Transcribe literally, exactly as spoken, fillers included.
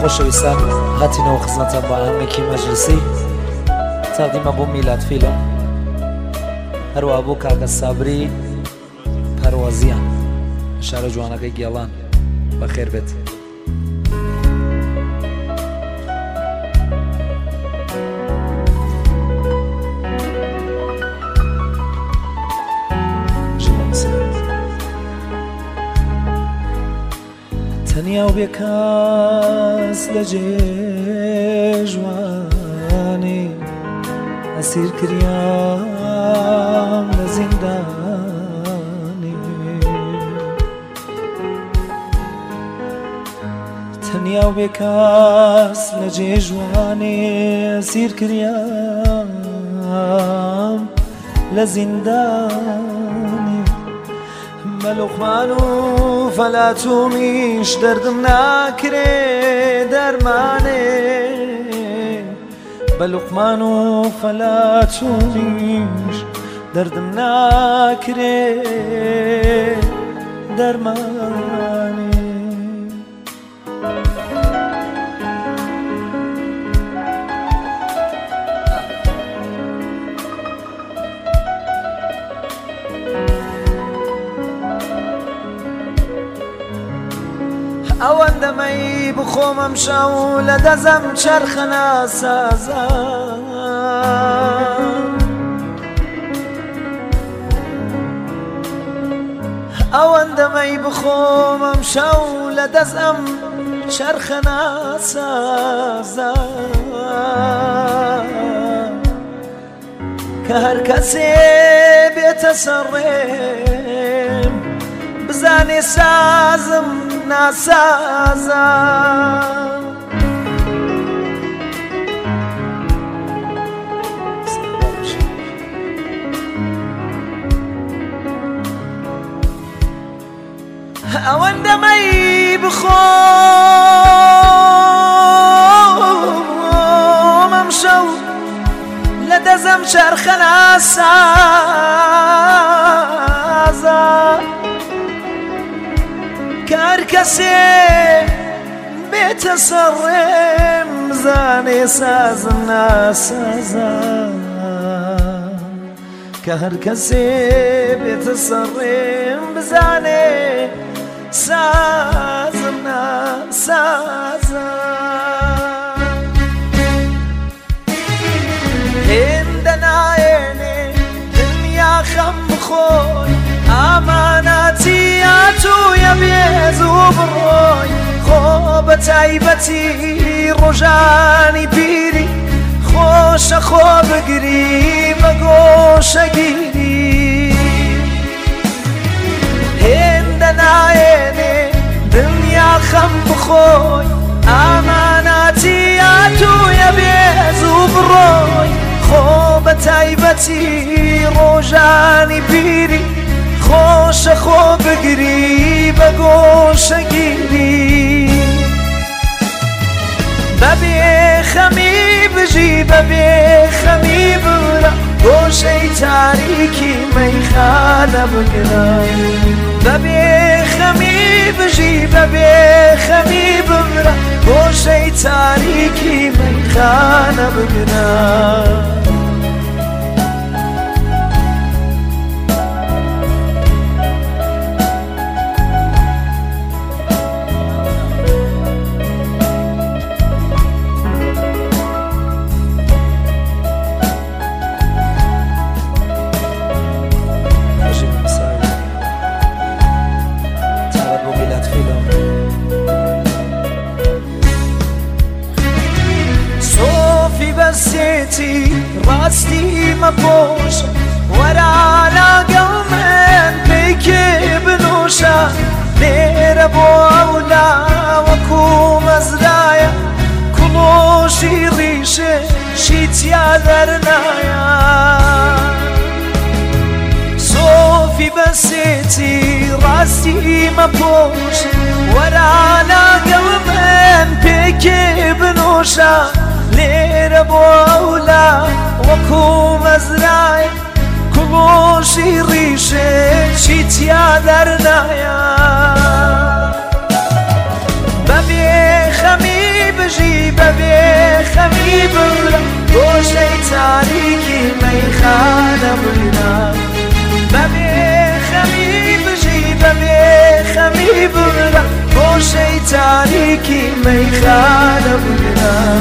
خۆشەویستان هاتینەوە خزمەتتان بە ئاهەنگێکی مەجلیسی چاودیمە بۆ میلادفیلم هەروە بۆ کاکە سابری پەروازیان شارە جوانەکەی گێڵان بەخێر بێت. تەنیا و بێکەس لە جێژوانی ئەسیر کریام لە زیندانی تەنیا و بێکەس لە جێژوانی ئەسیر کریام لە زیندانی مەلوقمان و فەلاتومیش دەردم ناکرێ دەرمانێ بەلوقمان و فەلاتومیش دەردم ناکرێ دەرمانێ ئەوەندەمەی بخۆم ئەمشەو لە دەزەم چەرخە ناسازان ئەوەندەمەی بخۆم ئەمشەو لە دەزەم چەرخە ناسازان کە هەر کەسێ بێتە سەڕێم بزانێ سازم ناسازم ئەوەندەمەی بخۆم ئەمشەو لە دەزەم چەرخە ناسازم کار کەسێ بێتە سەڕێم بزانێ سازم ناسازم کە هەر کەسێ بێتە سەڕێم بزانێ سازم ناسازم هێندە نایێنێ دنیا خەم بخۆی ئامانەتی هاتوویە بێز و بڕۆی خۆ بە تایبەتی ڕۆژانی پیری خۆشە خۆ بگری بە گۆشەگیری هێندە نایێنێ دنیا خەم بخۆی ئامانەتی هاتوویە بێز و بڕۆی خۆ بە تایبەتی ڕۆژانی پیری خۆشە خۆ بگری بە گۆشەگیری بەبێ خەمی بژی بەبێ خەمی بڕە گۆشەی تاریکی مەیخانە بگرە بەبێ خەمی بژی بەبێ خەمی بڕە گۆشەی تاریکی مەیخانە بگرە ڕاستی مەپۆشە وەرا لەگەڵ من پێیکێ بنووشە لێرە بۆ ئەولا وەکو مەزرایە کوڵۆشی ڕیشێ شیتیا دەرنایە سۆفی بەسێتی ڕاستی مەپۆشە وەرا لەگەڵ من پێیکێ بنووشە لێرە بۆ ئەولا وەکو مەزرایە کوڵۆشی ڕیشێ چیتیا دەرنایە بەبێ خەمی بژی بەبێ خەمی بڕە گۆشەی تاریکی مەیخانە بڕە بەبێ خەمی بژی بەبێ خەمی بڕە گۆشەی تاریکی مەیخانە بڕە